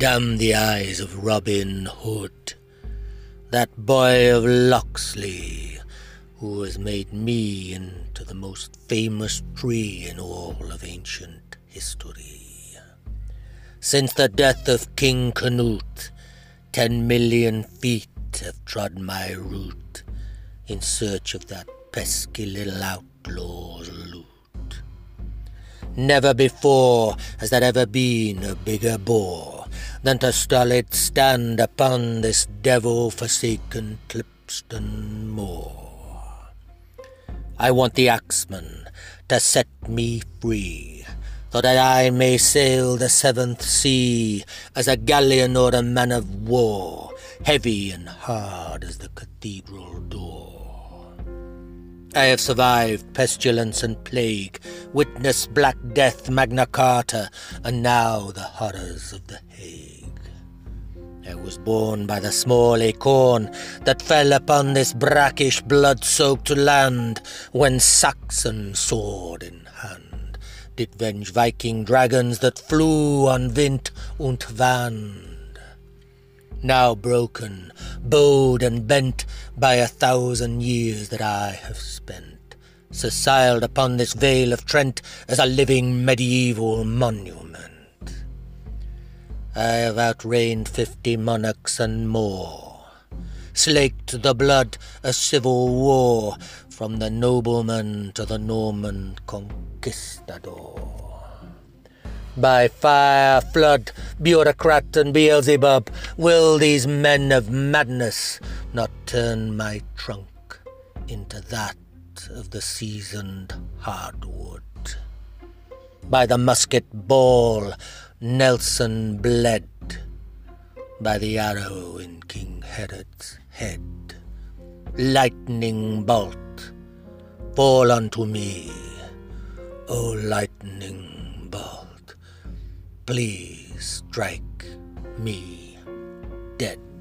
Damn the eyes of Robin Hood, that boy of Locksley, who has made me into the most famous tree in all of ancient history. Since the death of King Canute, 10 million feet have trod my route in search of that pesky little outlaw's loot. Never before has there ever been a bigger bore than to stolid stand upon this devil-forsaken Clipston moor. I want the axeman to set me free, so that I may sail the seventh sea as a galleon or a man of war, heavy and hard as the cathedral door. I have survived pestilence and plague, witnessed Black Death, Magna Carta, and now the horrors of the Hague. I was born by the small acorn that fell upon this brackish blood-soaked land, when Saxon sword in hand did venge Viking dragons that flew on Vint und Wand. Now broken, bowed and bent by 1,000 years that I have spent, sessiled upon this vale of Trent as a living medieval monument. I have outreigned 50 monarchs and more, slaked the blood of civil war, from the nobleman to the Norman conquistador. By fire, flood, bureaucrat, and Beelzebub, will these men of madness not turn my trunk into that of the seasoned hardwood? By the musket ball, Nelson bled. By the arrow in King Herod's head, lightning bolt, fall unto me, O lightning bolt. Please strike me dead.